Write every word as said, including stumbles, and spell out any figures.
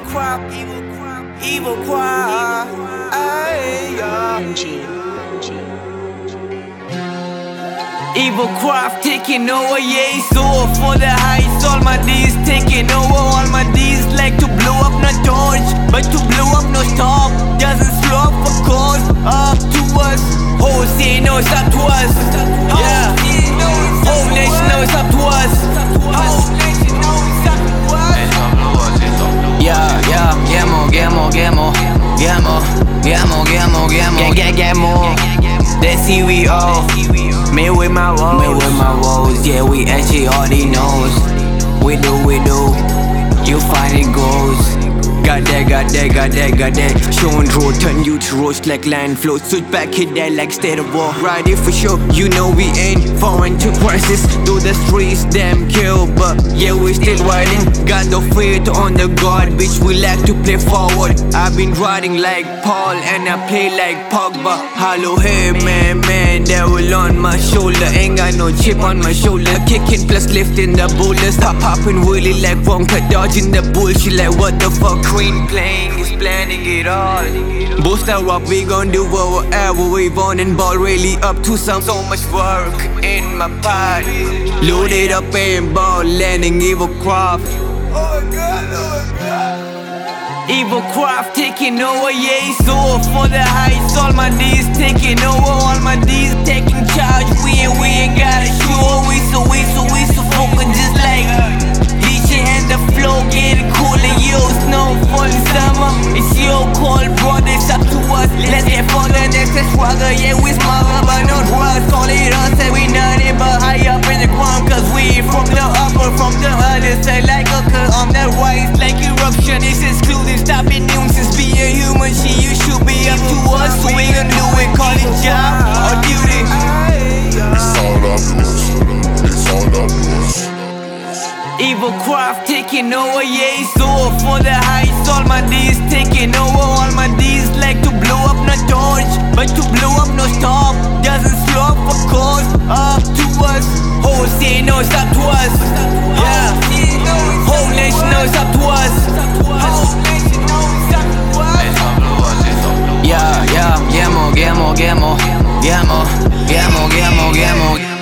crop, evil crop, evil crop. Ay, yeah. Evil craft taking over, yeah, it's over for the heights. All my D's taking over, all my D's like to blow up, not dodge, but to blow up, no stop. Doesn't slow up, of course, up to us. Whole city knows it's up to us. Yeah, whole nation knows it's up to us. Whole nation knows it's up to us. Yeah, yeah, get more, get more, get more, get more, get more, get more, get more, get, get, get more. That's who we are. Me with my woes, me with my woes. Yeah, we actually already knows. We do, we do. You find it goes. Got that, got that, got that, got that. Showing road, turn you to roast like land flow. Switch back, hit that like state of war. Right here for sure, you know we ain't falling to crisis. Though the streets damn kill, but yeah, we still riding. Got no faith on the God, bitch, we like to play forward. I've been riding like Paul and I play like Pogba. Hello, hey, man, man, devil on my shoulder. Ain't got no chip on my shoulder. Kicking plus lifting the boulders. Stop popping really like Wonka, dodging the bullshit like what the fuck. Queen playing is planning it all. Boost our up, we gon' do whatever we want and ball really up to some. So much work in my pot. Load it up and ball, landing evil craft. Oh God, oh God. Evil craft taking over, yeah, it's over for the heights. All my D's taking over, all my D's taking charge. We ain't, we ain't got a show. We so, we so, we so focused just like D J and the flow getting cooler. Yo, snow falling summer. It's your call, brother, it's up to us. Let's get for the next struggle. Yeah, we smother, but not rust. Call it us, say we nothing but high up in the ground. Cause we from the upper, from the other side. Like a curve on the rise, like eruption. It's excluded, stop it nuisance. Be a human, she, you should be up to us. So we gon' do it, call it job or duty. It's all up to us. It's all up to us. Evil craft taking over, yeah, it's over for the heights. All my D's taking over, all my D's like to blow up, not dodge, but to blow up, no stop. Doesn't slow up, of course, up to us. Whole city knows it's up to us. Yeah, whole nation knows it's up to us. Whole nation knows it's up to us. Yeah, yeah, get more, get more, get more, get more, get more, get more, get more.